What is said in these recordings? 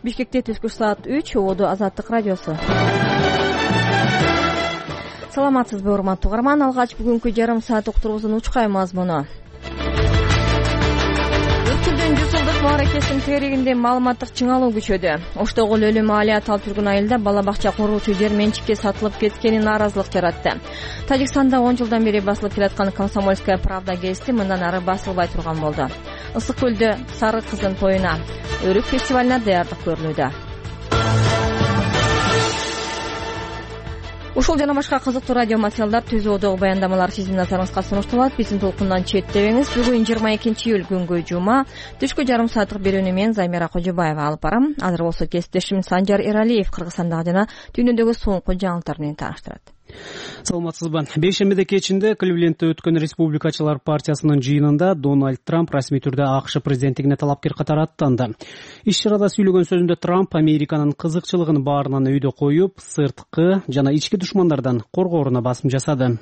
Бишкекте түшкү саат 3, Ободо Азаттык радиосу. Саламатсызбы, урматтуу угарман. Алгач бүгүнкү жарым саат уктуруубуздун учкай мазмуну. Өткүлдүн 100 жылдык мааракесинин тегерегинде маалыматтык чыңалуу күчөдө. Оштогул өлүмү али атал түргүн айылда бала бакча куруучу жер менчикке сатылып кеткени нааразылык жаратты. Тажикстанда 10 жылдан бери басылып келаткан «Комсомольская правда» гезити мындан ары басылбай турган болду. Ысык көлдө Сары кыздын тоюна, Өрүк фестивалына даярдык көрүлүүдө. Ушул жана башка кызыктуу радио материалдар, түзүүдөгү баяндамалар сиздин назарыңызга сунушталат. Биздин толкундан четтебеңиз. Бүгүн 22 июль күнгө жума. Түшкү жарым сааттык берүүнү мен Замира Кожобаева алып барам. Азыр болсо кесиптешим Санжар Эралиев Кыргызстандагы жана дүйнөдөгү соңку жаңылыктар менен тааныштырат. Саламатсызбы. Бейшембиде кечинде Кливлендте өткөн Республикачылар партиясынын жыйынында Дональд Трамп расмий түрдө АКШ президенттигине талапкер катары аттанды. Иш-чарада сүйлөгөн сөзүндө Трамп Американын кызыкчылыгын баарынан өйдө коюп, сырткы жана ички душмандардан коргооруна басым жасады.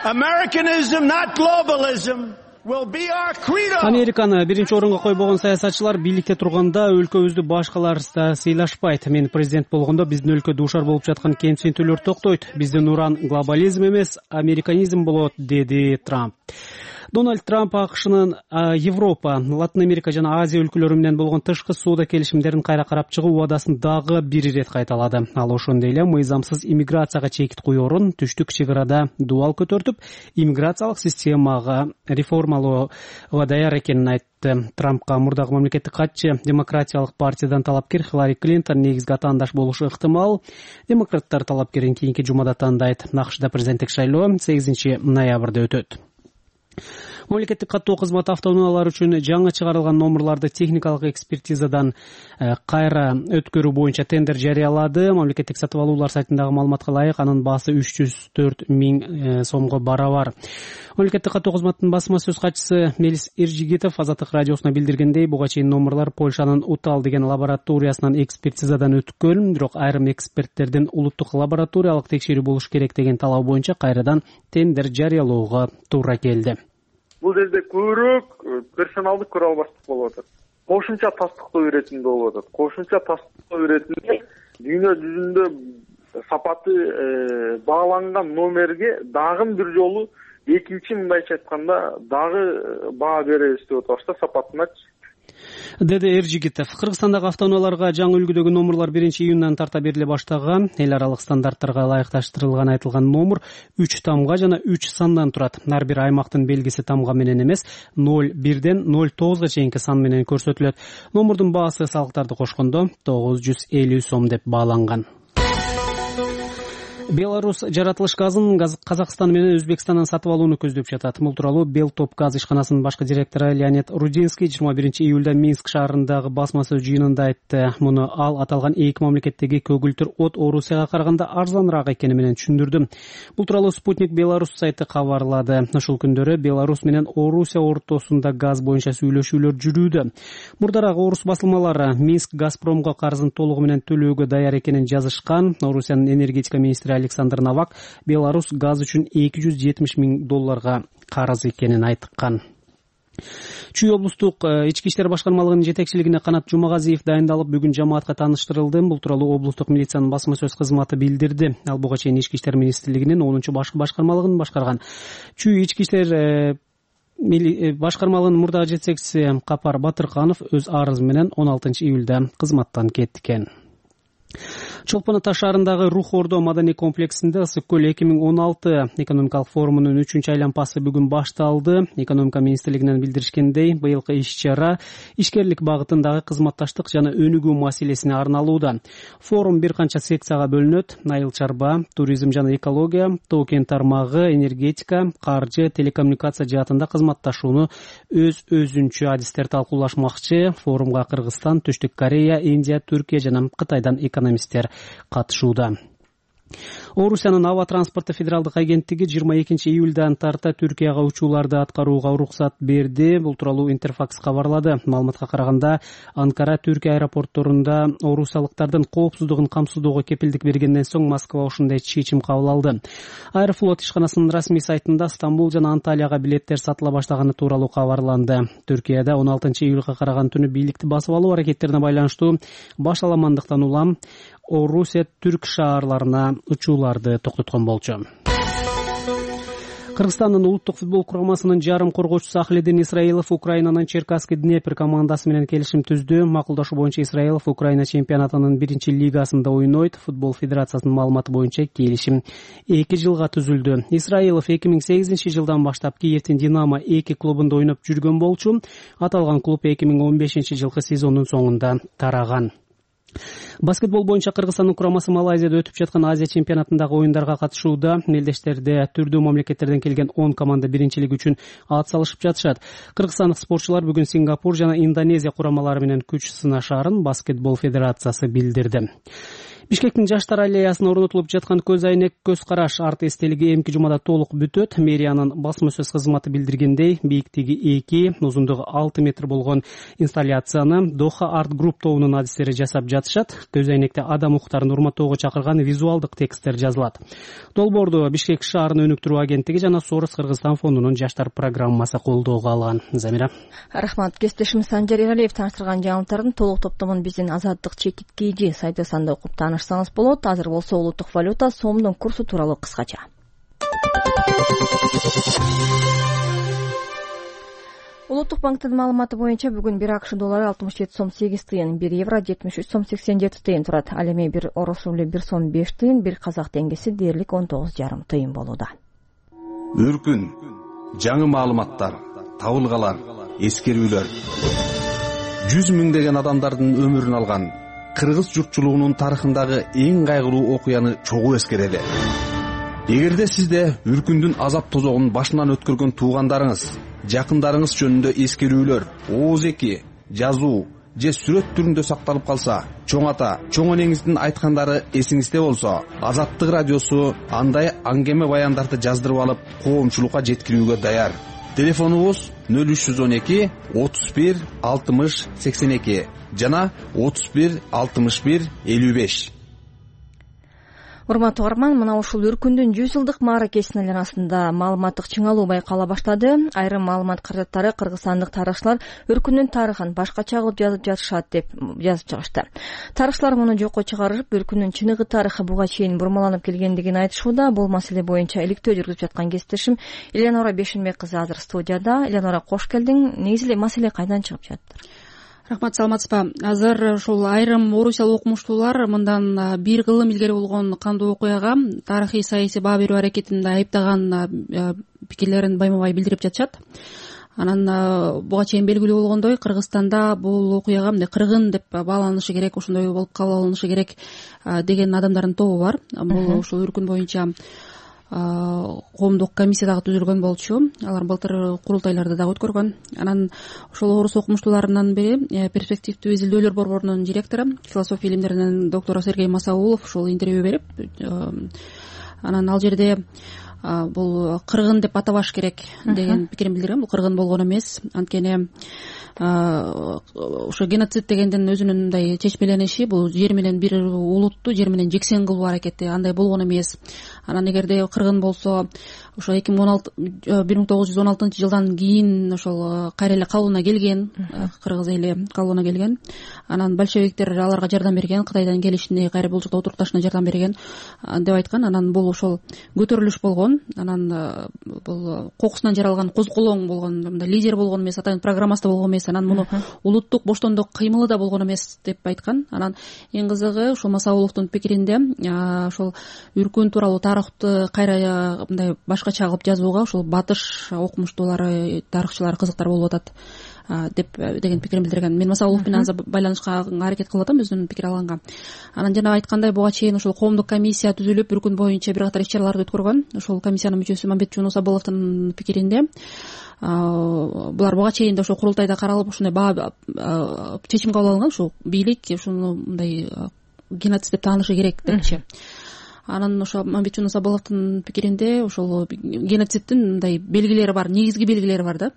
Американы биринчи орунга койбогон саясатчылар бийликте турганда өлкөбүздү башкалар сыйлашпайт. Мен президент болгондо биздин өлкө дуушар болуп жаткан кемсинтүүлөр токтойт. Биздин уран глобализм эмес, американизм болот, деди Трамп. Дональд Трамп АКШнын Европа, Латын Америка жана Азия өлкөлөрү менен болгон тышкы соода келишимдерин кайра карап чыгуу убадасын дагы бир ирет кайталады. Ал ошондой эле мыйзамсыз иммиграцияга чекит коюорун түштүк чек арада дуал көтөртүп, иммиграциялык системага реформалоого даяр экенин айтты. Трампка мурдагы мамлекеттик катчы Демократиялык партиядан талапкер Хиллари Клинтон негизги атаандаш болушу ыктымал. Демократтар талапкерин кийинки жумада тандайт. АКШда президенттик шайлоо 8 ноябрда өтөт. Мамлекеттик каттоо кызматы автоунаалар үчүн жаңы чыгарылган номерларды техникалык экспертизадан кайра өткөрүү боюнча тендер жарыялады. Мамлекеттик сатып алуулар сайтындагы маалыматка ылайык, анын баасы 304 000 сомго барабар. Мамлекеттик каттоо кызматынын басма сөз катчысы Мелис Эржигитов Азаттык радиосуна билдиргендей, буга чейин номерлар Польшанын Утал деген лабораториясынан экспертизадан өткөн, бирок айрым эксперттердин улуттук лабораториялык текшерүү болуш керек деген талабы боюнча кайрадан тендер жарыялоого туура келди. Бул жерде көбүрөөк персоналдык көралбаштык болуп атат. Кошумча тастыктоо иретинде болуп атат. Кошумча тастыктоо иретинде дүйнө жүзүндө сапаты бааланган номерге дагы бир жолу экинчи, мындайча айтканда, дагы баа беребиз деп атабыз, сапатыначы. Деди Эржигитов. Кыргызстандагы автоунааларга жаңы үлгүдөгү номерлар 1-июндан тарта бериле баштаган. Эл аралык стандарттарга ылайыкташтырылган айтылган номер 3 тамга жана 3 сандан турат. Ар бир аймактын белгиси тамга менен эмес, 01ден 09га чейинки сан менен көрсөтүлөт. Номердун баасы салыктарды кошкондо 950 сом деп бааланган. Беларусь жаратылыш газын Казакстан менен Өзбекстандан сатып алууну көздөп жатат. Бул тууралуу Белтоп газ ишканасынын башкы директору Леонид Рудинский 21 июлда Минск шаарындагы басма сөз жыйынында айтты. Муну ал аталган эки мамлекеттеги көгүлтүр от Орусияга караганда арзаныраак экени менен түшүндүрдү. Бул тууралуу Спутник Беларусь сайты кабарлады. Ушул күндөрү Беларусь менен Орусия ортосунда газ боюнча сүйлөшүүлөр жүрүүдө. Мурдараак орус басылмалары Минск Газпромго карызын толугу менен төлөөгө даяр экенин жазышкан. Орусиянын энергетика министри Александр Новак Беларусь газ үчүн $270 000 карыз экенин айткан. Чүй облустук ички иштер башкармалыгынын жетекчилигине Канат Жумагазиев дайындалып, бүгүн жамаатка тааныштырылды. Бул тууралуу облустук милициянын басма сөз кызматы билдирди. Ал буга чейин ички иштер министрлигинин 10-чу башкы башкармалыгын башкарган. Чүй ички иштер башкармалыгынын мурдагы жетекчиси Капар Батырканов өз арызы менен 16 июлда кызматтан кеткен. Чолпон Ата шаарындагы Рух Ордо маданий комплексинде Ысык көл 2016 экономикалык форумунун 3-чү айлампасы бүгүн башталды. Экономика министрлигинен билдиришкендей, быйылкы иш-чара ишкерлик багытындагы кызматташтык жана өнүгүү маселесине арналууда. Форум бир канча секцияга бөлүнөт. Айыл чарба, туризм жана экология, тоо кен тармагы, энергетика, каржы, телекоммуникация жаатында кызматташууну өзүнчө адистер талкуулашмакчы. Форумга Кыргызстан, Түштүк Корея, Индия, Түркия жана Кытайдан экономисттер катышууда. Орусиянын аба транспорту федералдык агенттиги 22 июлдан тарта Түркияга учууларды аткарууга уруксат берди. Бул тууралуу Интерфакс кабарлады. Маалыматка караганда, Анкара Түркия аэропортторунда орусиялыктардын коопсуздугун камсыздоого кепилдик бергенден соң Москва ушундай чечим кабыл алды. Аэрофлот ишканасынын расмий сайтында Стамбул жана Анталияга билеттер сатыла баштаганы тууралуу кабарланды. Түркияда 16 июлга караган түнү бийликти басып алуу аракеттерине байланыштуу башаламандыктан улам Орусия түрк шаарларына учууларды токтоткон болчу. Кыргызстандын улуттук футбол курамасынын жарым коргоочусу Ахледин Исраилов Украинанын Черкасский Днепр командасы менен келишим түздү. Макулдашуу боюнча Исраилов Украина чемпионатынын 1-лигасында ойнойт. Футбол федерациясынын маалыматы боюнча келишим 2 жылга түзүлдү. Исраилов 2008 жылдан баштап Киевдин Динамо 2 клубунда ойноп жүргөн болчу. Аталган клуб 2015 жылкы сезондун соңунда тараган. Баскетбол боюнча Кыргызстандын курамасы Малайзияда өтүп жаткан Азия чемпионатындагы оюндарга катышууда. Мелдештерде түрдүү мамлекеттерден келген 10 команда биринчилик үчүн ат салышып жатышат. Кыргызстандык спортчулар бүгүн Сингапур жана Индонезия курамалары менен күч сынашаарын Баскетбол федерациясы билдирди. Бишкектин жаштар аллеясына орнотулуп жаткан көз айнек көз караш арт эстелиги эмки жумада толук бүтөт. Мэриянын басма сөз кызматы билдиргендей, бийиктиги 2, узундугу 6 метр болгон инсталляцияны Доха Арт Групп тобунун адистери жасап жатышат. Көз айнекте адам укуктарын урматтоого чакырган визуалдык тексттер жазылат. Долбоорду Бишкек шаарынын өнүктүрүү агенттиги жана Сорос Кыргызстан фондунун жаштар программасы колдоого алган. Замира. Рахмат. Кесиптешим Санжар Эралиев таныштырган жаңылыктардын толук топтомун биздин Азаттык чекит KG сайтысында окуп танышсаңыз болот. Азыр болсо улуттук валюта сомдун курсу тууралуу кыскача. Улуттук банктын маалыматы боюнча бүгүн 1 АКШ доллары 67 сом 8 тыйын, 1 евро 73 сом 87 тыйын турат. Ал эми 1 орус рубль 1 сом 5 тыйын, 1 казак теңгеси дээрлик 19,5 тыйын болууда. Өркүн, жаңы маалыматтар, табылгалар, эскерүүлөр. 100 миңдеген адамдардын өмүрүн алган кыргыз журтчулугунун тарыхындагы эң кайгылуу окуяны чогуу эскерели. Эгерде сизде Үркүндүн азап тозогун башынан өткөргөн туугандарыңыз, жакындарыңыз жөнүндө эскерүүлөр, ооз-эки, жазуу же сүрөт түрүндө сакталып калса, чоң ата, чоң энеңиздин айткандары эсиңизде болсо, Азаттык радиосу андай аңгеме баяндарды жаздырып алып, коомчулукка жеткирүүгө даяр. Телефонубуз 0312 31 60 82 жана 31 61 55. Урматтуу угарман, мына ушул Үркүндүн 100 жылдык мааракесинин айланасында маалыматтык чыңалуу байкала баштады. Айрым маалымат каражаттары кыргызстандык тарыхчылар Үркүндүн тарыхын башкача кылып жазып жатышат деп жазып чыгышты. Тарыхчылар муну жокко чыгарып, Үркүндүн чыныгы тарыхы буга чейин бурмаланып келгендигин айтышууда. Бул маселе боюнча иликтөө жүргүзүп жаткан кесиптешим Элеонора Бешенбек кызы азыр студияда. Элеонора, кош келдиң. Негизи эле маселе кайдан чыгып жатыр? Рахмат, саламатсызбы. Азыр ушул айрым орусиялык окумуштуулар мындан 1 кылым илгери болгон кандуу окуяга тарыхый саясий баа берүү аракетинде айыптаган пикирлерин байма-бай билдирип жатышат. Анан буга чейин белгилүү болгондой, Кыргызстанда бул окуяга мындай кыргын деп бааланышы керек, ошондой болуп кабыл алынышы керек деген адамдардын тобу бар. Бул ушул Үркүн боюнча коомдук комиссия дагы түзүлгөн болчу. Алар былтыр курултайларды дагы өткөргөн. Анан ошол орус окумуштууларынын бири перспективдүү изилдөөлөр борборунун директору, философия илимдеринин доктору Сергей Масаулов ушул интервью берип, анан ал жерде бул кыргын деп атабаш керек деген пикирин билдирген. Бул кыргын болгон эмес, анткени ошо геноцид дегендин өзүнүн мындай чечмелениши, бул жер менен бир улутту жер менен жексен кылуу аракети, андай болгон эмес. Анан эгерде кыргын болсо, ошо 1916 жылдан кийин ошол кайра эле калыбына келген, кыргыз эли калыбына келген. Анан большевиктер аларга жардам берген, Кытайдан келишине, кайра бул жакта отурукташына жардам берген деп айткан. Анан бул ошол көтөрүлүш болгон. Анан бул кокусунан жаралган козголоң болгон, мындай лидер болгон эмес, атайын программасында болгон эмес. Анан муну улуттук боштондук кыймылы да болгон эмес деп айткан. Анан эң кызыгы ушул Масауловдун пикиринде ошол Үркүн тууралуу тарыхты кайра мындай башкача кылып жазууга ушул батыш окумуштуулары, тарыхчылар кызыктар болуп атат деген пикирин билдирген. Мен Масаулов менен азыр байланышка аракет кылып атам, өзүнүн пикир алганга. Анан жана айткандай, буга чейин ушул коомдук комиссия түзүлүп, Үркүн боюнча бир катар иш-чараларды өткөргөн. Ушул комиссиянын мүчөсү Мамбет Жунусабыловдун пикиринде булар буга чейин да ошо курултайда каралып, ушундай баа чечим кабыл алынган, ушул бийлик ушуну мындай геноцид деп таанышы керек депчи. Анан ошо Мамбетжон Сабыловдун пикиринде ошол геноциддин мындай белгилери бар, негизги белгилери бар да.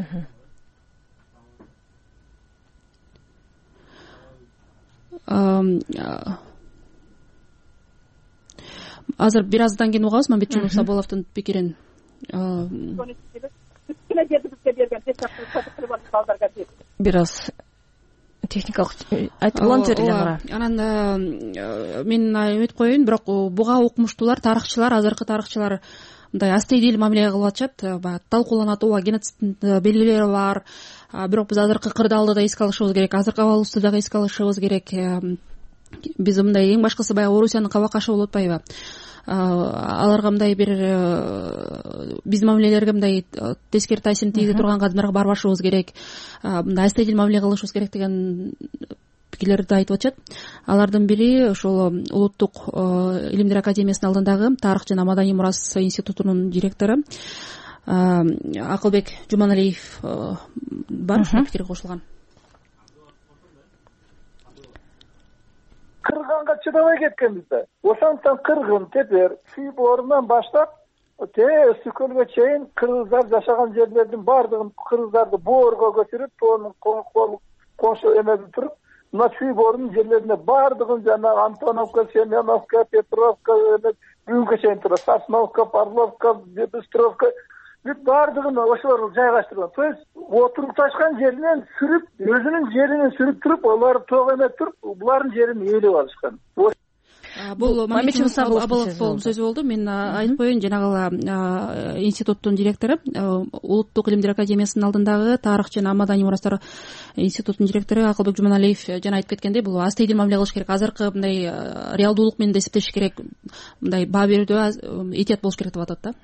Азыр бир аздан кийин угабыз Мамбетжон Сабыловдун пикирин. Бир аз техникалык айтып алыңыздар эле. Анан мен өтүп коеюн, бирок буга укмуштуулар, тарыхчылар, азыркы тарыхчылар мындай астейдил мамиле кылып атышат. Баягы талкууланат, ооба геноциддин белгилери бар, бирок биз азыркы кырдаалды да эске алышыбыз керек, азыркы абалыбызды дагы эске алышыбыз керек. Биз мындай эң башкысы баягы Орусиянын кабакашы болуп атпайбы? Аларга мындай бир биздин мамилелерге мындай тескери таасирин тийгизе турган кадамдарга барбашыбыз керек, мындай астейдил мамиле кылышыбыз керек деген пикирлерди айтып атышат. Алардын бири ошол Улуттук илимдер академиясынын алдындагы тарых жана маданий мурас институтунун директору Акылбек Жуманалиев бар, ушул пикир кошулган. Кыргынга чыдабай кеткенбиз да. Ошондуктан кыргын, тепер, Сүй боорунан баштап Өсүкөлгө чейин кыргыздар жашаган жерлердин баардыгын кыргыздарды боорго көчүрүп, тоонун коңшу эмеде туруп, мына Сүй боорунун жерлерине баардыгын жана Антоновка, Семеновка, Петровка, бүгүнкү чейин турат, Сосновка, Павловка, Быстровка баардыгын ошолор жайгаштырган. То есть отурупташкан жеринен сүрүп, өзүнүн жеринен сүрүп туруп, алар тоого эметип туруп, булардын жерин ээлеп алышкан. Бул Мамбетжон Сабыловдун сөзү болду. Мен айтып коеюн, жанагы институттун директору, Улуттук илимдер академиясынын алдындагы тарых жана маданий мурастар институтунун директору Акылбек Жуманалиев жана айтып кеткендей, бул астейдил мамиле кылыш керек. Азыркы мындай реалдуулук менен эсептеш керек, мындай баа берүүдө этият болуш керек деп атат да.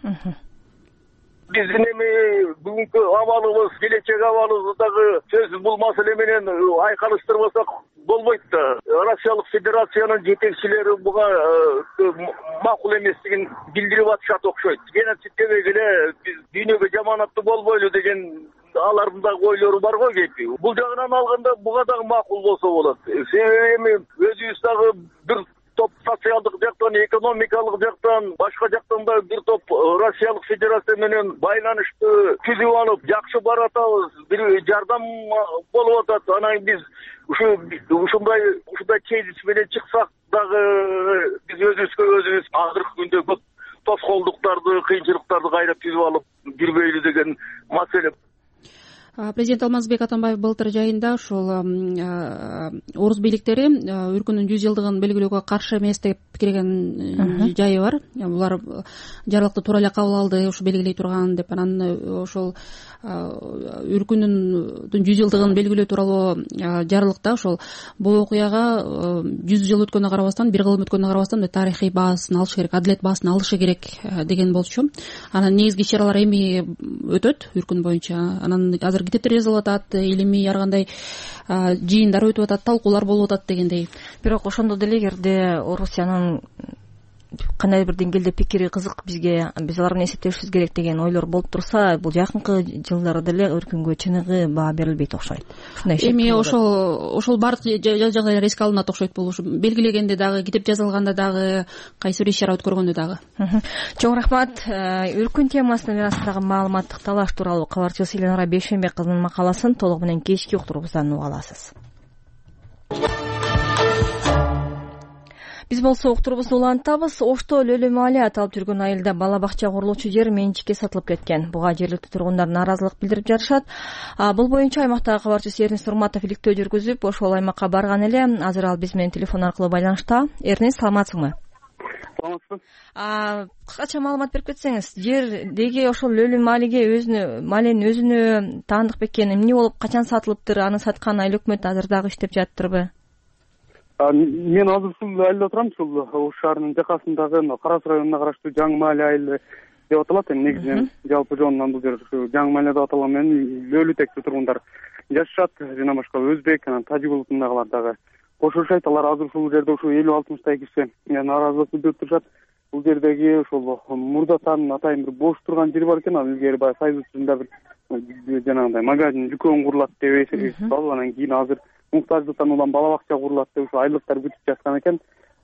Биздин эми бүгүнкү абалыбыз, келечек абалыбыз дагы сөз бул маселе менен айкалыштырбасак болбойт да. Россиялык Федерациянын жетекчилери буга макул эместигин билдирип атышат окшойт. Геноцид дебей эле биз дүйнөгө жаманаттуу болбойлу деген алардын дагы ойлору бар го кепи. Бул жагынан алганда буга дагы макул болсо болот. Себеби эми өзүбүз дагы бир топ социалдык жактан, экономикалык жактан, башка жактан да бир топ Россиялык Федерация менен байланыштуу түзүп алып, жакшы баратабыз, бир жардам болуп атат. Анан биз ушундай тезис менен чыксак дагы биз өзүбүз азыркы күндө көп тоскоолдуктарды, кыйынчылыктарды кайра түзүп алып жүрбөйлү деген маселе. Президент Алмазбек Атамбаев былтыр жайында ушул орус бийликтери өлкөнүн 100 жылдыгын белгилөөгө каршы эмес деп пикирген жайы бар. Булар жарлыкты туура эле кабыл алды, ушу белгилей турган деп. Анан ошол өлкөнүн 100 жылдыгын белгилөө тууралуу жарлыкта ошол бул окуяга 100 жыл өткөнүнө карабастан, бир кылым өткөнүнө карабастан тарыхый баасын алыш керек, адилет баасын алышы керек деген болчу. Анан негизги иш-чаралар эми өтөт өлкөн боюнча. Анан азыр китептер жазылып атат, илимий ар кандай жыйындар өтүп атат, талкуулар болуп атат дегендей. Бирок ошондо деле эгерде Орусиянын кандай бир деңгээлде пикири кызык бизге, биз алар менен эсептешибиз керек деген ойлор болуп турса, бул жакынкы жылдары деле өлкөнгө чыныгы баа берилбейт окшойт. Эми ошол баардык жагдайлар эске алынат окшойт. Бул белгилегенде дагы, китеп жазылганда дагы, кайсы бир иш-чара өткөргөндө дагы. Чоң рахмат. Өлкөн темасына мирастагы маалыматтык талаш тууралуу кабарчы Селенара Бейшенбек кызынын макаласын толугу менен кечки уктуруубуздан уга аласыз. Биз болсо уктуруубузду улантабыз. Ошто өлү маалият алып жүргөн айылда бала бакча курулуучу жер менчикке сатылып кеткен. Буга жергиликтүү тургундар нааразылык билдирип жатышат. Бул боюнча аймактагы кабарчыбыз Эрнис Урматов иликтөө жүргүзүп, ошол аймакка барган эле. Азыр ал биз менен телефон аркылуу байланышта. Эрнис, саламатсыңбы? Саламатсызбы. Кыскача маалымат берип кетсеңиз, жердеги ошол өлү маалинин өзүнө таандык бекени эмне болуп, качан сатылыптыр? Аны саткан айыл өкмөт азыр дагы иштеп жатырбы? Мен азыр ушул айылда отурам, ушул Ош шаарынын жакасындагы Карас районуна караштуу Жаңы Маале айылы деп аталат. Негизинен жалпы жоонунан бул жер Жаңы Маале деп аталган менен өлү тектүү тургундар жашашат. Жана башка өзбек, анан тажик улутундагылар дагы кошулушат. Алар азыр ушул жерде ушу 50-60 киши нааразылык билдирип турушат. Бул жердеги ошол мурдатанын атайын бир бош турган жери бар экен. Ал илгери баягы Союз учурунда бир жанагындай магазин үлкөн курулат деп эсептелип, анан кийин азыр муктаждыктан улам бала бакча курулат деп ушу айлыктар күтүп жаткан экен.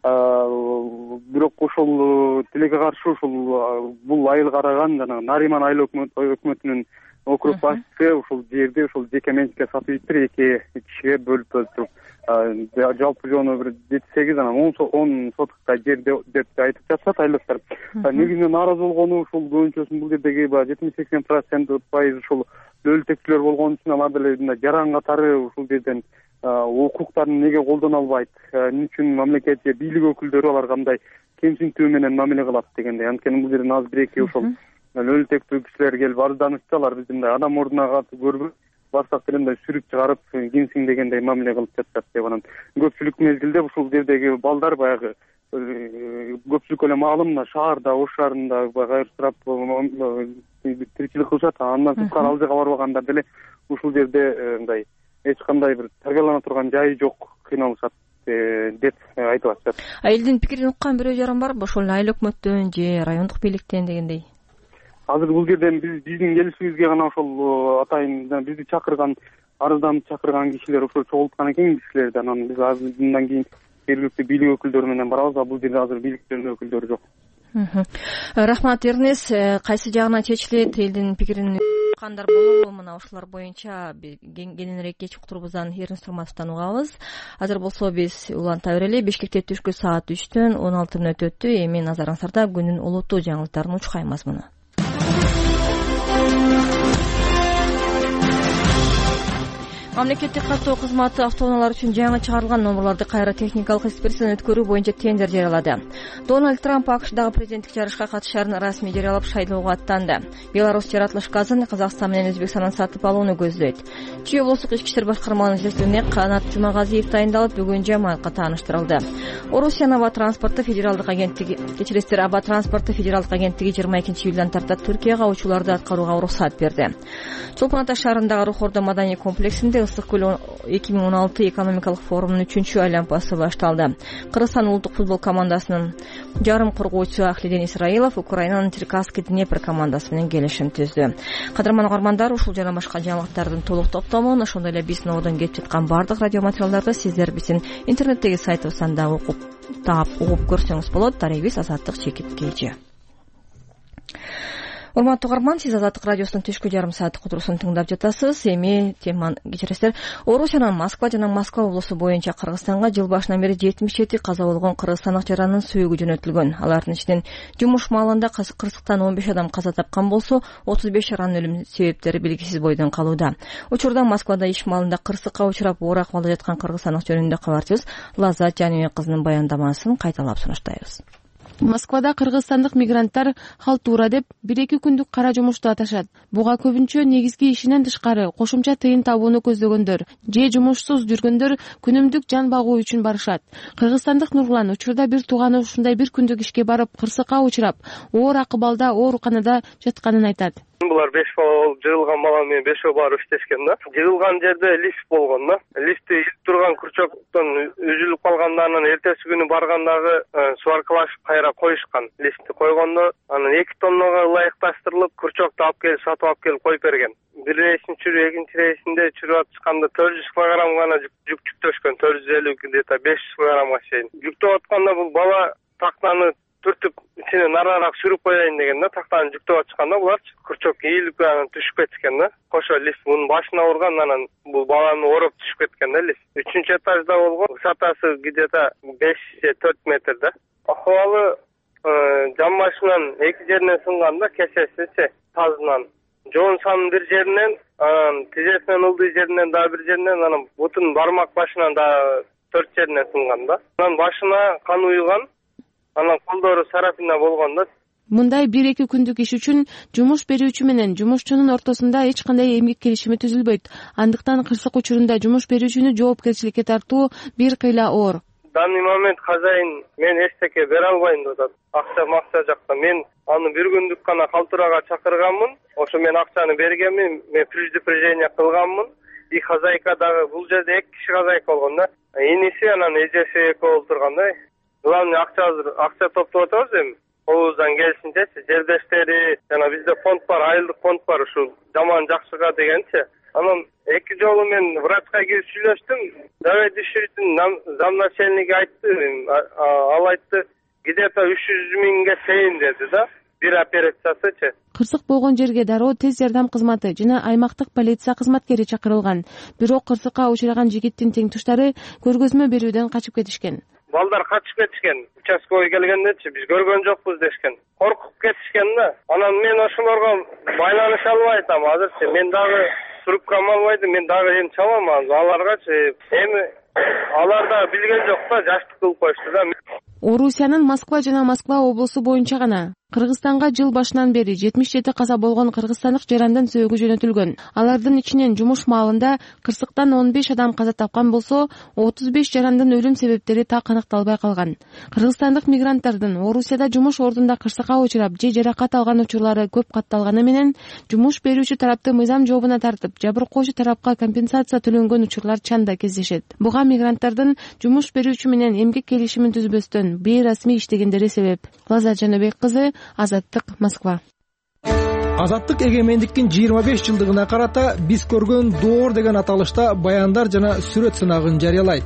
бирок ошол тилекке каршы ушул бул айыл караган жанагы Нариман айыл өкмөтүнүн округ башчысы ушул жерди ушул жеке менчикке сатып ийиптир, эки кишиге бөлүп туруп. Жалпы жону бир 7-8 анан 10 сотукка жер деп айтып жатышат айылдыктар. Негизинен нааразы болгону ушул көбүнчөсүнүн бул жердеги 70-80% пайыз ушул өлтөкчүлөр болгон үчүн алар деле мындай жаран катары ушул жерден укуктарын неге колдоно албайт, эмне үчүн мамлекет же бийлик өкүлдөрү аларга мындай кемсинтүү менен мамиле кылат дегендей. Анткени бул жерден азыр бир-эки ушул өлтөктүү кишилер келип арызданышты, алар бизди мындай адам ордуна катып көрбөй барсак деле мындай сүрүп чыгарып кимсиң дегендей мамиле кылып жатышат деп. Анан көпчүлүк мезгилде ушул жердеги балдар баягы көпчүлүк эле маалым мына шаарда, ош шаарында кайрылып тиричилик кылышат. Андан сырткары ал жака барбагандар деле ушул жерде мындай эч кандай бир тарбиялана турган жайы жок, кыйналышат деп айтып атышат. Элдин пикирин уккан бирөө жаран барбы ошол айыл өкмөттөн же райондук бийликтен дегендей? Азыр бул жерден биздин келишибизге гана ошол атайын бизди чакырган, арызданып чакырган кишилер ошо чогулткан экен кишилерди. Анан биз азыр мындан кийин жергиликтүү бийлик өкүлдөрү менен барабыз, а бул жерде азыр бийликтин өкүлдөрү жок. Рахмат Эрнес. Кайсы жагынан чечилет, элдин пикирин уккандар болобу? Мына ошолор боюнча кененирээк кеч уктурубуздан Эрнес Турматовдон угабыз. Азыр болсо биз уланта берели. Бишкекте түшкү саат 3-төн 16 мүнөт өттү. Эми назарыңыздарда күнүн улуттуу жаңылыктарын учкай мазмуну. Мамлекеттик каттоо кызматы автоунаалар үчүн жаңы чыгарылган номерлорду кайра техникалык экспертизадан өткөрүү боюнча тендер жарыялады. Дональд Трамп АКШдагы президенттик жарышка катышаарын расмий жарыялап шайлоого аттанды. Беларусь жаратылыш газын Казакстан менен Өзбекстандан сатып алууну көздөйт. Чүй облустук ички иштер башкармалыгынын жетекчисине Канат Жумагазиев дайындалып, бүгүн жамаатка тааныштырылды. Орусиянын Аба транспортту федералдык агенттиги Аба транспортту федералдык агенттиги 22-июлдан тартып Түркияга учууларды аткарууга уруксат берди. Чолпон Ата шаарындагы Рухордо маданий комплексинде Ысык көл 2016 экономикалык форумунун 3-чү айланпасы башталды. Кыргызстан улуттук футбол командасынын жарым коргоочусу Ахлиден Исраилов Украинанын Черкасский Днепр командасы менен келишим түздү. Кадырман угармандар, ушул жана башка жаңылыктардын толук топтомун, ошондой эле биздин ордон кетип жаткан бардык радио материалдарды сиздер биздин интернеттеги сайтыбыздан да угуп көрсөңүз болот. Таребиз Азаттык Чекит Кежи. Урматтуу угарман, сиз Азаттык радиосунун түшкү жарым сааттык утурусун тыңдап жатасыз. Эми теманы кечиресиздер. Орусиянын Москва жана Москва облусу боюнча Кыргызстанга жыл башынан бери 77 каза болгон кыргызстандык жаранын сүйөгү жөнөтүлгөн. Алардын ичинен жумуш маалында кырсыктан 15 адам каза тапкан болсо, 35 жаранын өлүм себептери белгисиз бойдон калууда. Учурда Москвада иш маалында кырсыкка учурап оор акыбалда жаткан кыргызстандык жөнүндө кабарчыбыз Лаззат Жаныбек кызынын баяндамасын кайталап сунуштайбыз. Москвада кыргызстандык мигранттар халтура деп 1-2 күндүк кара жумушту аташат. Буга көбүнчө негизги ишинен тышкары кошумча тыйын табууну көздөгөндөр же жумушсуз жүргөндөр күнүмдүк жан багуу үчүн барышат. Кыргызстандык Нурлан учурда бир тууганы ушундай бир күндүк ишке барып кырсыкка учурап, оор акыбалда ооруканада жатканын айтат. Булар 5 бала болуп жыгылган бала менен 5 барып иштешкен да. Жыгылган жерде лифт болгон да. Лифтти илип турган крючоктон үзүлүп калгандан эртеси күнү баргандагы сваркалашып кайра коюшкан. Лифтти койгондо анан 2 тоннага ылайыкташтырылып, крючокту алып келип сатып алып келип коюп берген. Бир рейсин чүрүү, экинчи рейсинде чүрүп атканда 400 кг гана жүк жүктөшкөн, 450 где-то 500 кг чейин. Жүктөп атканда бул бала тактаны түртүп ичине нараарак сүрүп коеюн деген да, тактаны жүктөп атышканда булар крючок ийилип анан түшүп кеткен да. Кошо лифт мунун башына урган, анан бул баланы ороп түшүп кеткен да лифт. 3-чү этажда болгон, высотасы где-то 5-4 метр да. Акыбалы жан башынан 2 жеринен сынган да, кесесичи тазынан. Жоон санын бир жеринен, тизесинен ылдый жеринен да бир жеринен, анан бутун бармак башынан да 4 жеринен сынган да. Анан башына кан уйган. Анан колдору сарапина болгон да. Мындай 1-2 күндүк иш үчүн жумуш берүүчү менен жумушчунун ортосунда эч кандай эмгек келишими түзүлбөйт. Андыктан кырсык учурунда жумуш берүүчүнү жоопкерчиликке тартуу бир кыйла оор. Данный момент хозяин мен эчтеке бере албайм деп атат. Акча жакта мен аны бир күндүк гана калтурага чакырганмын. Ошо мен акчаны бергенмин, мен предупреждение кылганмын. И хозяйка дагы бул жерде 2 киши хозяйка болгон да. Иниси анан эжеси экөө олтурган да. Главный акча топтоп атабыз эми. Обуздан келишинчечи жердештери, жана бизде фонд бар, айылдык фонд бар, ушул жаман жакшыга дегенчи. Анан 2 жолу мен врачка кирип сүйлөштүм. Давай действительно замначальник айтты. Ал айтты, где-то 300 миңге чейин деди да. Бир операциясычы. Кырсык болгон жерге дароо тез жардам кызматы жана аймактык полиция кызматкери чакырылган. Бирок кырсыкка учураган жигиттин теңтуштары көргөзмө берүүдөн качып кетишкен. Балдар качып кетишкен. Участковый келгендечи биз көргөн жокпуз дешкен. Коркуп кетишкен да. Анан мен ошолорго байланыша албай атам азырчы. Мен дагы трубкам албайды, мен дагы эми чалам аларгачы. Эми алар да билген жок да, жаштык кылып коюшту да. Орусиянын Москва жана Москва облусу боюнча гана Кыргызстанга жыл башынан бери 77 каза болгон кыргызстандык жарандын сөөгү жөнөтүлгөн. Алардын ичинен жумуш маалында кырсыктан 15 адам каза тапкан болсо, 35 жарандын өлүм себептери так аныкталбай калган. Кыргызстандык мигранттардын Орусияда жумуш ордунда кырсыкка учурап же жаракат алган учурлары көп катталганы менен жумуш берүүчү тарапты мыйзам жообуна тартып, жабыркоочу тарапка компенсация төлөнгөн учурлар чанда кездешет. Буга мигранттардын жумуш берүүчү менен эмгек келишимин түзбөстөн бейрасмий иштегендери себеп. Лаза Жаныбек кызы, Азаттык, Москва. Азаттык эгемендиктин 25 жылдыгына карата биз көргөн доор деген аталышта баяндар жана сүрөт сынагын жарыялайт.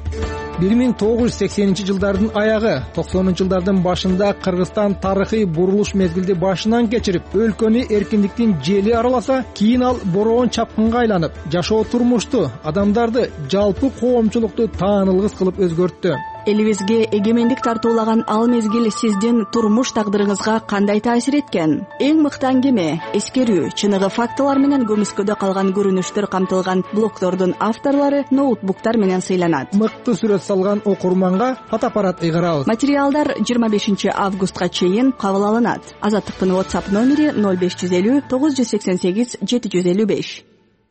1980-жылдардын аягы, 90-жылдардын башында Кыргызстан тарыхый бурулуш мезгилди башынан кечирип, өлкөнү эркиндиктин жели араласа, кийин ал бороон чапкынга айланып, жашоо турмушту, адамдарды, жалпы коомчулукту таанылгыс кылып өзгөрттү. Элибизге эгемендик тартуулаган ал мезгил сиздин турмуш тагдырыңызга кандай таасир эткен? Эң мыкты аңгеме, эскерүү, чыныгы фактылар менен көмүскөдө калган көрүнүштөр камтылган блогдордун авторлору ноутбуктар менен сыйланат. Мыкты сүрөт салган окурманга фотоаппарат ыйгарабыз. Материалдар 25 августка чейин кабыл алынат. Азаттыктын WhatsApp номери 0550 988 755.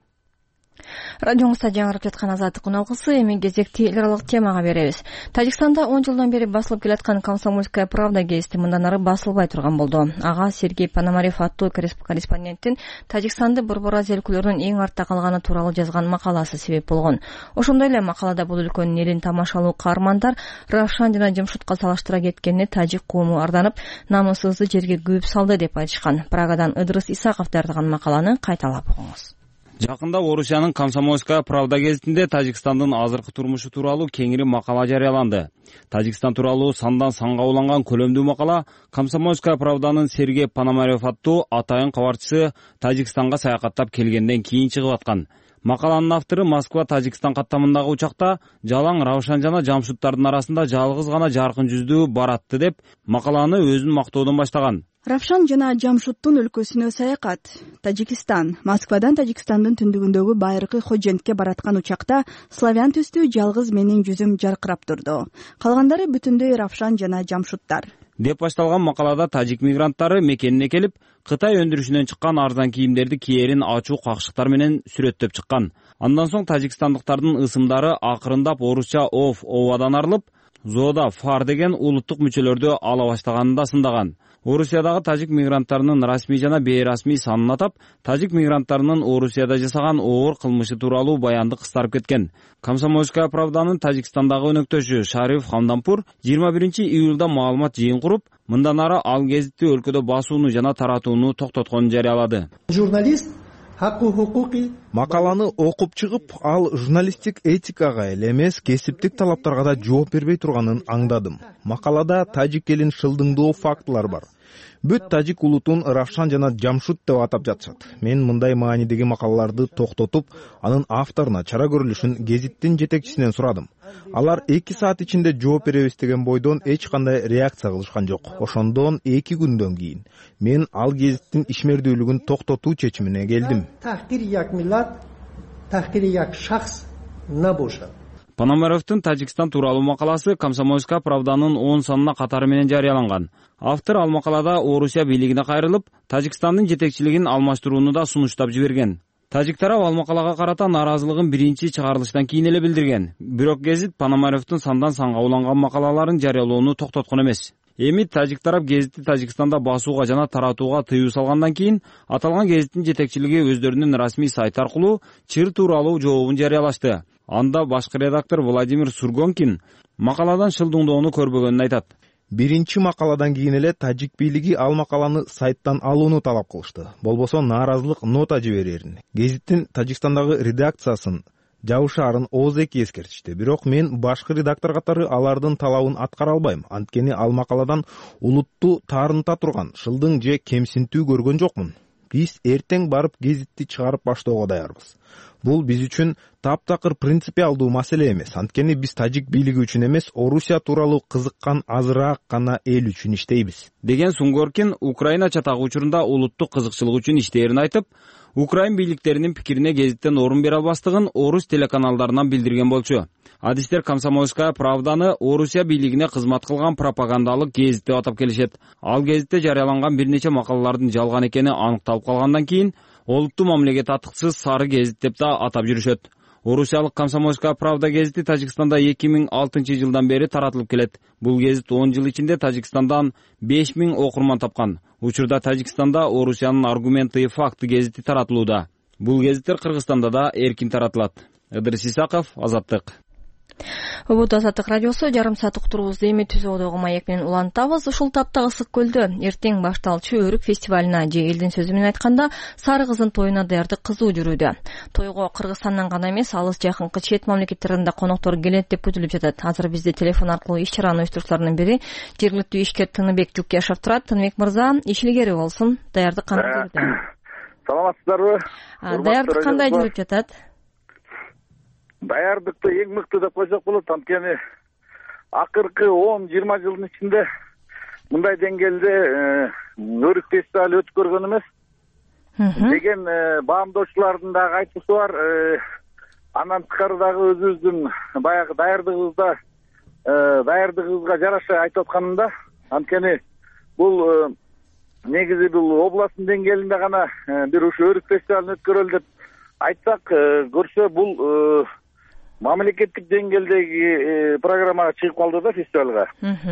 Радиоңузда жаңырып жаткан Азаттык уналгысы, эми кезекти эл аралык темага беребиз. Тажикстанда 10 жылдан бери басылып келаткан «Комсомольская правда» гезити мындан ары басылбай турган болду. Ага Сергей Пономарев аттуу корреспонденттин Тажикстанды борбор өлкөлөрдүн эң артта калганы тууралуу жазган макаласы себеп болгон. Ошондой эле макалада бул өлкөнүн элин тамашалуу каармандар Равшан жана Жамшутка салыштыра кеткенде тажик коому арданып, намысыбызды жерге күүп салды деп айтышкан. Прагадан Ыдырыс Исаков даярдаган макаланы кайталап окуңуз. Жакында Орусиянын «Комсомольская правда» гезитинде Тажикстандын азыркы турмушу тууралуу кеңири макала жарыяланды. Тажикстан тууралуу сандан санга уланган көлөмдүү макала «Комсомольская правданын» Сергей Пономарев аттуу атайын кабарчысы Тажикстанга саякаттап келгенден кийин чыгып аткан. Макаланын автору Москва Тажикстан каттамындагы учакта жалаң Равшан жана Жамшуттардын арасында жалгыз гана жаркын жүздүү баратты деп макаланы өзүн мактоодон баштаган. Равшан жана Жамшуттун өлкөсүнө саякат. Тажикстан. Москвадан Тажикстандын түндүгүндөгү байыркы Ходжентке бараткан учакта славян түстүү жалгыз менин жүзүм жаркырап турду. Калгандары бүтүндөй Равшан жана Жамшуттар. Деп башталган макалада тажик мигранттары мекенине келип, Кытай өндүрүшүнөн чыккан арзан кийимдерди кийерин ачуу какшыктар менен сүрөттөп чыккан. Андан соң тажикстандыктардын ысымдары акырындап орусча ов-овадан арылып, зоода фар деген улуттук мүчөлөрдү ала баштаганын да сындаган. Орусиядагы тажик мигранттарынын расмий жана бейрасмий санын атап, тажик мигранттарынын Орусияда жасаган оор кылмышы тууралуу баянды кыстарып кеткен. «Комсомольская правданын» Тажикстандагы өнөктөшү Шариф Хамданпур 21 июлда маалымат жыйын куруп, мындан ары ал гезитти өлкөдө басууну жана таратууну токтотконун жарыялады. Журналист Макаланы окуп чыгып, ал журналистик этикага эле эмес, кесиптик талаптарга да жооп бербей турганын аңдадым. Макалада тажик элин шылдыңдоо фактылар бар. Бүт тажик улутун Равшан жана Жамшут деп атап жатышат. Мен мындай маанидеги макалаларды токтотуп, анын авторуна чара көрүлүшүн гезиттин жетекчисинен сурадым. Алар 2 саат ичинде жооп беребиз деген бойдон эч кандай реакция кылышкан жок. Ошондон 2 күндөн кийин мен ал гезиттин ишмердүүлүгүн токтотуу чечимине келдим. Пономаревдин Тажикстан тууралуу макаласы «Комсомольская правданын» 10 санына катары менен жарыяланган. Автор ал макалада Орусия бийлигине кайрылып, Тажикстандын жетекчилигин алмаштырууну да сунуштап жиберген. Тажик тарап ал макалага карата нааразылыгын биринчи чыгарылыштан кийин эле билдирген. Бирок гезит Пономаревдин сандан санга уланган макалаларын жарыялоону токтоткон эмес. Эми тажик тарап гезитти Тажикстанда басууга жана таратууга тыюу салгандан кийин аталган гезиттин жетекчилиги өздөрүнүн расмий сайт аркылуу чыр тууралуу жообун жарыялашты. Анда башкы редактор Владимир Сургонкин макаладан шылдыңдоону көрбөгөнүн айтат. биринчи макаладан кийин эле тажик бийлиги ал макаланы сайттан алууну талап кылышты, болбосо нааразылык нота жиберерин. Гезиттин Тажикстандагы редакциясын жабышаарын ооз-2 эскертишти. Бирок мен башкы редактор катары алардын талабын аткара албайм. Анткени ал макаладан улутту таарынта турган шылдың же кемсинтүү көргөн жокмун. Биз эртең барып гезитти чыгарып баштоого даярбыз. Бул биз үчүн таптакыр принципиалдуу маселе эмес. Анткени биз тажик бийлиги үчүн эмес, Орусия тууралуу кызыккан азыраак гана эл үчүн иштейбиз, деген Сунгоркин Украина чатагы учурунда улуттук кызыкчылык үчүн иштээрин айтып, Украин бийликтеринин пикирине гезиттен орун бере албастыгын орус телеканалдарынан билдирген болчу. Адистер Комсомольская правданы Орусия бийлигине кызмат кылган пропагандалык гезит деп атап келишет. Ал гезитте жарыяланган бир нече макалалардын жалган экени аныкталып калгандан кийин олуттуу мамлекет атыксыз сары гезит деп да атап жүрүшөт. Орусиялык Комсомольская правда гезити Тажикстанда 2006 жылдан бери таратылып келет. Бул гезит 10 жыл ичинде Тажикстандан 5000 окурман тапкан. Учурда Тажикстанда Орусиянын аргументы и факты гезити таратылууда. Бул гезиттер Кыргызстанда да эркин таратылат. Ыдырыс Исаков, Азаттык. Убут Азаттык радиосу жарым саат уктуруубузду эми түзөөдөгү маек менен улантабыз. Ушул тапта Ысык көлдө эртең башталчу өрүк фестивалына же элдин сөзү менен айтканда Сары кыздын тоюна даярдык кызуу жүрүүдө. Тойго Кыргызстандан гана эмес, алыс жакынкы чет мамлекеттерден да коноктор келет деп күтүлүп жатат. Азыр бизде телефон аркылуу иш чаранын уюштуруучуларынын бири жергиликтүү ишкер Тыныбек Жылкешев турат. Тыныбек мырза, иш илгери болсун. Даярдык кандай жүрүүдө? Саламатсыздарбы? Даярдык кандай жүрүп жатат? Даярдыкты эң мыкты деп койсок болот. Анткени акыркы 10-20 жылдын ичинде мындай деңгээлде өрүк фестивали өтүп көргөн эмес деген баамдоочулардын дагы айтуусу бар. Андан тышкары дагы өзүбүздүн баягы даярдыгыбызга жараша айтып атканымда, анткени бул негизи бул областтын деңгээлинде гана бир ушу өрүк фестивалын өткөрөлү деп айтсак, көрсө бул мамлекеттик деңгээлдеги программага чыгып калды да, фестивалга.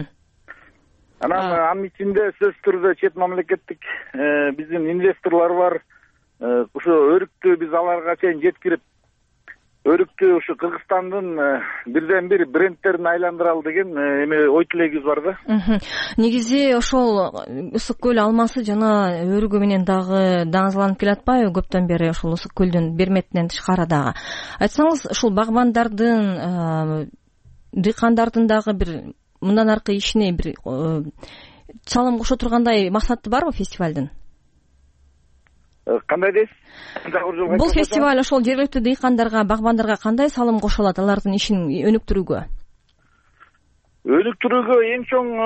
Анын ичинде сөзсүз түрдө чет мамлекеттик биздин инвесторлор бар. Ушу өрүктү биз аларга чейин жеткирип, өрүктү ушу Кыргызстандын бирден бир брендтерине айландыралы деген эме ой тилегибиз бар да. Негизи ошол Ысык көл алмасы жана өрүгү менен дагы даңазаланып келатпайбы көптөн бери ошол Ысык көлдүн берметинен тышкары дагы? Айтсаңыз, ушул багбандардын, дыйкандардын дагы бир мындан аркы ишине бир чалым кошо тургандай максаты барбы фестивалдын? Кандай дейсиз? Бул фестиваль ошол жергиликтүү дыйкандарга, багбандарга кандай салым кошо алат, алардын ишин өнүктүрүүгө? Өнүктүрүүгө эң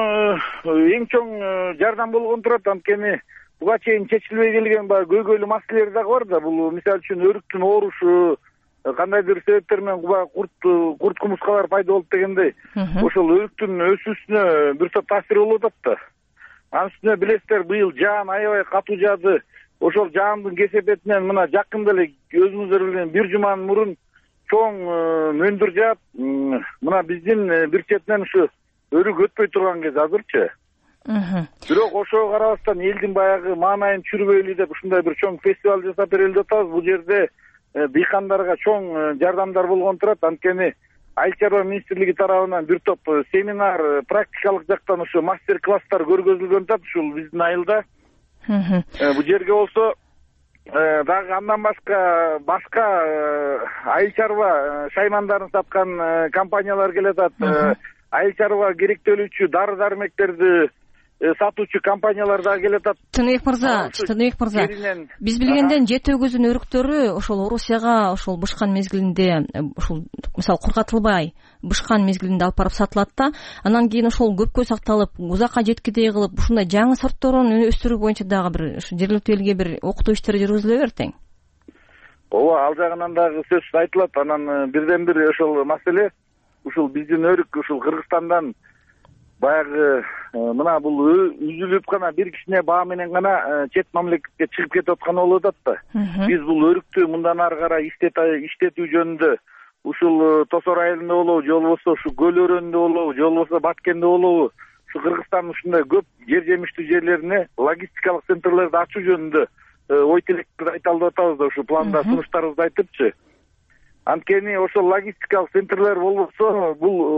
чоң жардам болгон турат. Анткени буга чейин чечилбей келген көйгөйлүү маселелер дагы бар да. Бул мисалы үчүн өрүктүн оорушу, кандайдыр себептер менен курт кумурскалар пайда болуп дегендей, ошол өрүктүн өсүүсүнө бир топ таасир болуп атат да. Анын үстүнө билесиздер, быйыл жаан аябай катуу жаады. Ошол жаандын кесепетинен мына жакында эле өзүңүздөр билген бир жуманын мурун чоң мөндүр жаап, мына биздин бир четинен ушу өрүк өтпөй турган кез азырчы. Бирок ошого карабастан элдин баягы маанайын чүрбөйлү деп ушундай бир чоң фестиваль жасап берели деп атабыз. Бул жерде дыйкандарга чоң жардамдар болгон турат. Анткени Айыл чарба министрлиги тарабынан бир топ семинар, практикалык жактан ушу мастер-класстар көргөзүлгөн атат ушул биздин айылда. Бул жерге болсо дагы андан башка айыл чарба шаймандарын саткан компаниялар келе атат. Айыл чарба керектөлүүчү дары дармектерди сатуучу компаниялар дагы келе атат. Тыныбек мырза, биз билгенден жет өгүзүн өрүктөрү ошол Орусияга ошол бышкан мезгилинде, ошол мисалы кургатылбай бышкан мезгилинде алып барып сатылат да, анан кийин ошол көпкө сакталып, узакка жеткидей кылып, ушундай жаңы сортторун өстүрүү боюнча дагы бир жергиликтүү элге бир окутуу иштери жүргүзүлө бертең. Ооба, ал жагынан дагы сөзсүз айтылат. Анан бирден бир ошол маселе ушул биздин өрүк ушул Кыргызстандан баягы мына бул үзүлүп гана бир кичине баа менен гана чет мамлекетке чыгып кетип атканы болуп атат да. Биз бул өрүктү мындан ары карай иштетүү жөнүндө ушул Тосор айылында болобу, же болбосо ушу Көл өрөөнүндө болобу, же болбосо Баткенде болобу, ушу Кыргызстандын ушундай көп жер жемиштүү жерлерине логистикалык центрлерди ачуу жөнүндө ой тилектерди айталы деп атабыз да, ушу планда сунуштарыбызды айтыпчы. Анткени ошол логистикалык центрлер болбосо, бул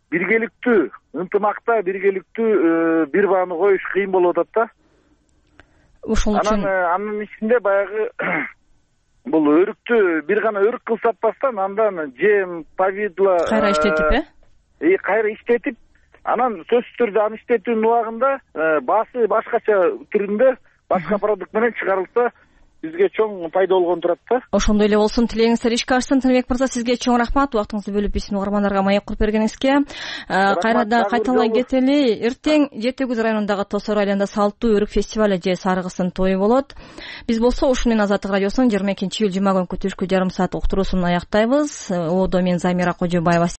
биргеликтүү ынтымакта биргеликтүү бир бааны коюш кыйын болуп атат да. Ошол үчүн анын ичинде баягы бул өрүктү бир гана өрүк кылып сатпастан андан жем, повидло кайра иштетип кайра иштетип, анан сөзсүз түрдө аны иштетүүнүн убагында баасы башкача түрүндө башка продукт менен чыгарылса бизге чоң пайда болгон турат да. Ошондой эле болсун, тилегиңиздер ишке ашсын. Тыныбек мырза, сизге чоң рахмат убактыңызды бөлүп биздин угармандарга маек куруп бергениңизге. Кайрадан кайталай кетели. Эртең Жети Күз районундагы Тосор айылында салттуу өрүк фестиваль же Сарыгыстын тою болот. Биз болсо ушун менен Азаттык радиосунун 22 июль жума күнкү түшкү жарым саат уктуруусун аяктайбыз. Одо мен Замира Кожобаева